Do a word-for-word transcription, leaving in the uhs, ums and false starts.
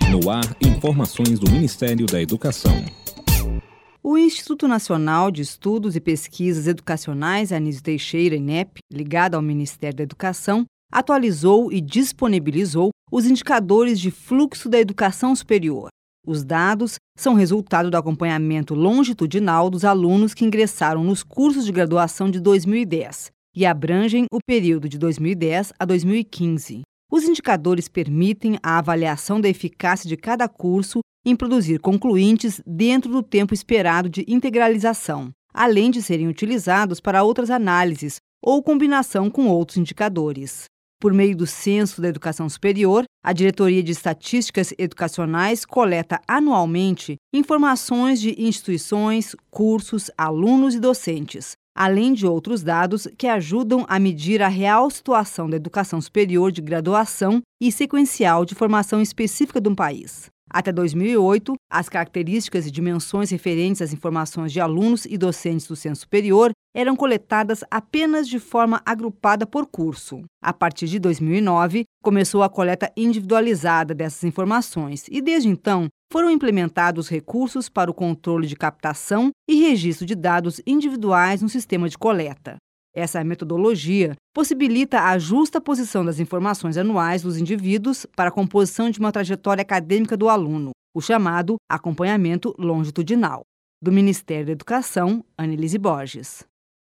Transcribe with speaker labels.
Speaker 1: No ar, informações do Ministério da Educação.
Speaker 2: O Instituto Nacional de Estudos e Pesquisas Educacionais Anísio Teixeira, INEP, ligado ao Ministério da Educação, atualizou e disponibilizou os indicadores de fluxo da educação superior. Os dados são resultado do acompanhamento longitudinal dos alunos que ingressaram nos cursos de graduação de dois mil e dez e abrangem o período de dois mil e dez a dois mil e quinze. Os indicadores permitem a avaliação da eficácia de cada curso em produzir concluintes dentro do tempo esperado de integralização, além de serem utilizados para outras análises ou combinação com outros indicadores. Por meio do Censo da Educação Superior, a Diretoria de Estatísticas Educacionais coleta anualmente informações de instituições, cursos, alunos e docentes, além de outros dados que ajudam a medir a real situação da educação superior de graduação e sequencial de formação específica de um país. Até dois mil e oito, as características e dimensões referentes às informações de alunos e docentes do ensino superior eram coletadas apenas de forma agrupada por curso. A partir de dois mil e nove, começou a coleta individualizada dessas informações e, desde então, foram implementados recursos para o controle de captação e registro de dados individuais no sistema de coleta. Essa metodologia possibilita a justa posição das informações anuais dos indivíduos para a composição de uma trajetória acadêmica do aluno, o chamado acompanhamento longitudinal. Do Ministério da Educação, Annelise Borges.